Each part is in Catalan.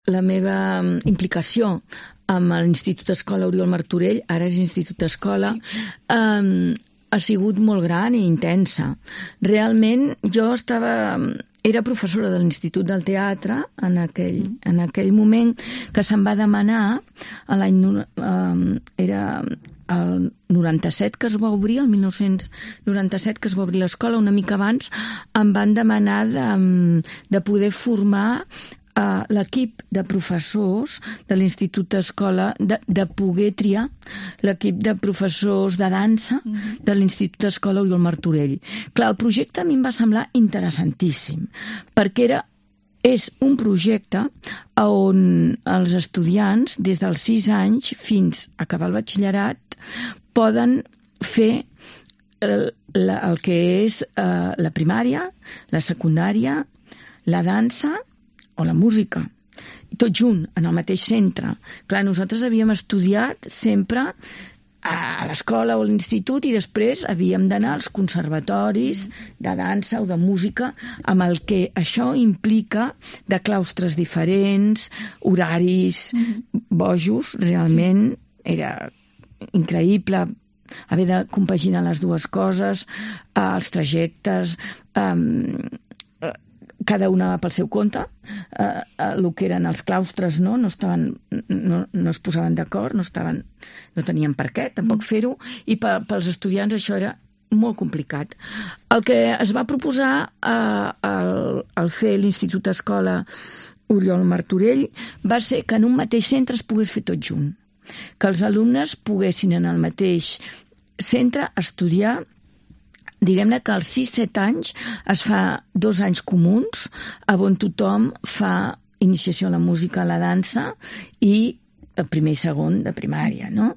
la meva implicació amb l'Institut Escola Oriol Martorell, ara és Institut Escola, ha sigut molt gran i intensa. Realment jo era professora de l'Institut del Teatre en aquell moment que se'm va demanar era el 97 que es va obrir, el 1997 que es va obrir l'escola, una mica abans em van demanar de poder formar l'equip de professors de l'Institut Escola, de poder triar l'equip de professors de dansa de l'Institut Escola Oriol Martorell. Clar, el projecte a mi em va semblar interessantíssim, perquè és un projecte on els estudiants, des dels 6 anys fins a acabar el batxillerat, poden fer el que és la primària, la secundària, la dansa o la música, tot junt, en el mateix centre. Clar, nosaltres havíem estudiat sempre a l'escola o a l'institut i després havíem d'anar als conservatoris de dansa o de música, amb el que això implica de claustres diferents, horaris bojos, realment era increïble haver de compaginar les dues coses, els trajectes, cada una pel seu compte, el que eren els claustres no es posaven d'acord, no tenien per què tampoc fer-ho, i pels estudiants això era molt complicat. El que es va proposar al fer l'Institut Escola Oriol Martorell va ser que en un mateix centre es pogués fer tot junt, que els alumnes poguessin en el mateix centre estudiar. Diguem-ne que als 6-7 anys es fa 2 anys comuns on tothom fa iniciació a la música, a la dansa i el primer i segon de primària, no?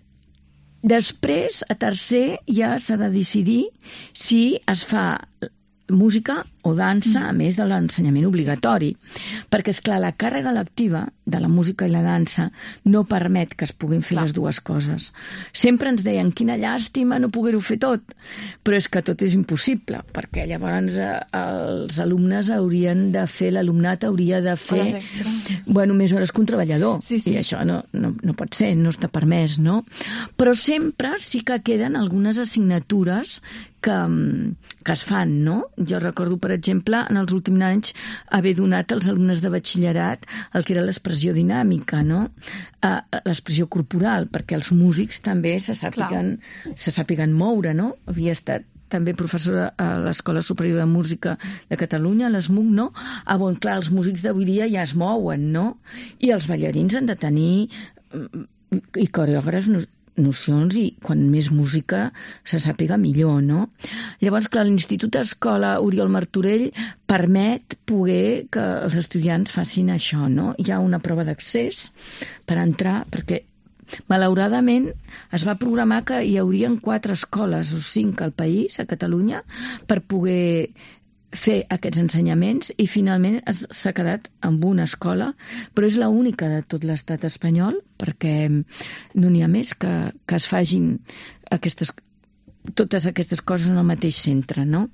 Després, a tercer, ja s'ha de decidir si es fa música o dansa, a més de l'ensenyament obligatori. Perquè, esclar, la càrrega lectiva de la música i la dansa no permet que es puguin fer les dues coses. Sempre ens deien, quina llàstima no poder-ho fer tot, però és que tot és impossible, perquè llavors els alumnes haurien de fer, l'alumnat hauria de fer més hores que un treballador, i això no pot ser, no està permès, no? Però sempre sí que queden algunes assignatures que es fan, no? Jo recordo, per exemple, en els últims anys haver donat als alumnes de batxillerat el que era l'expressió dinàmica, no? L'expressió corporal, perquè els músics també se sàpiguen moure, no? Havia estat també professora a l'Escola Superior de Música de Catalunya, a l'ESMUC, no? On, clar, els músics d'avui dia ja es mouen, no? I els ballarins han de tenir, i coreògrafs, nocions, i quan més música se sàpiga millor, no? Llavors, clar, l'Institut Escola Oriol Martorell permet poder que els estudiants facin això, no? Hi ha una prova d'accés per entrar, perquè malauradament es va programar que hi haurien 4 escoles o 5 al país, a Catalunya, per poder fer aquests ensenyaments, i finalment s'ha quedat amb una escola, però és l'única de tot l'estat espanyol, perquè no n'hi ha més que es facin totes aquestes coses en el mateix centre, no?